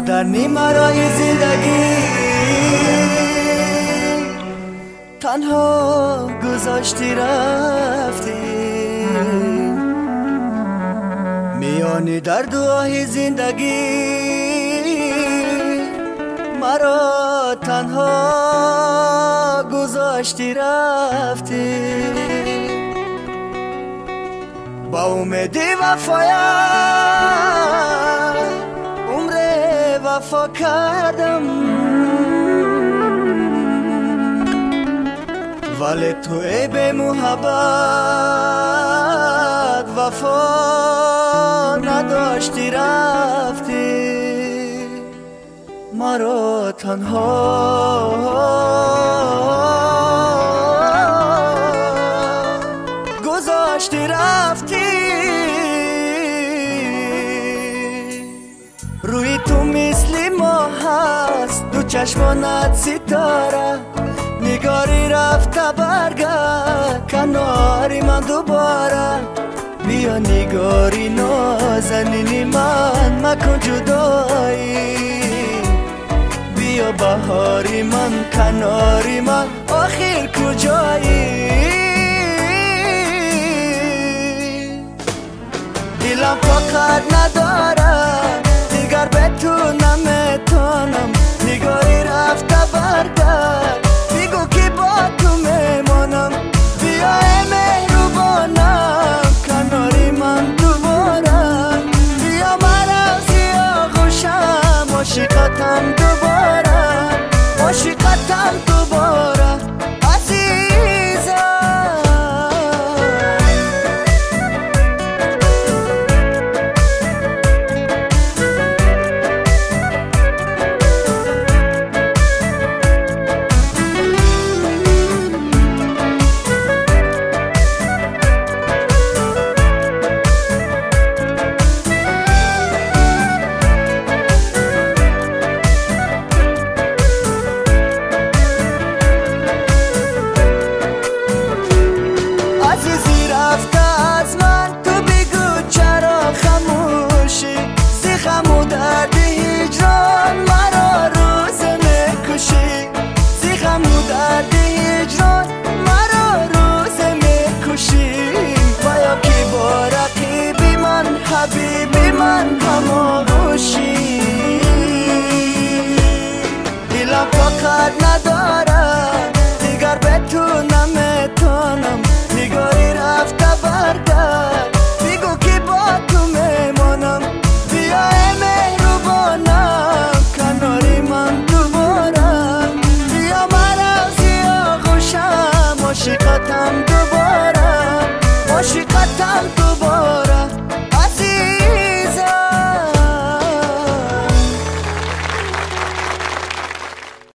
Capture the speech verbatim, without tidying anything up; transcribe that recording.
در نیمرای زندگی تنها گذاشتی رفتی، میانی در دعای زندگی مرا تنها گذاشتی رفتی. با امیدی وفایت عمر وفا کردم، ولی تو ای به محبت وفا نداشتی رفتی، مرا تنها گذاشتی رفتی. روی تو مثل ما هست دو چشمانت ستاره، نگاری رفته برگرد کناری من دوباره. بیا نگاری نازنینی من مکن جدایی، بیا بهاری من کناری من آخر کجایی. دلم طاقت نداره دیگر به تو نمیتونم، نگاری رفته برگرد بگو که با تو میمانم. بیا ای مهربانم کناری من دوباره، بیا مرا زیا خوشم عاشقتم دوباره، عاشقتم دوباره عزیزم. حبیبی من خاموشی، دلم طاقت نداره دیگر به تو نمیتونم، نگاری رفته برگرد بگو که با تو میمانم. بیا ای مهربانم کناری من دوباره، بیا مرا زیا خوشم عاشقتم دوباره، عاشقتم دوباره.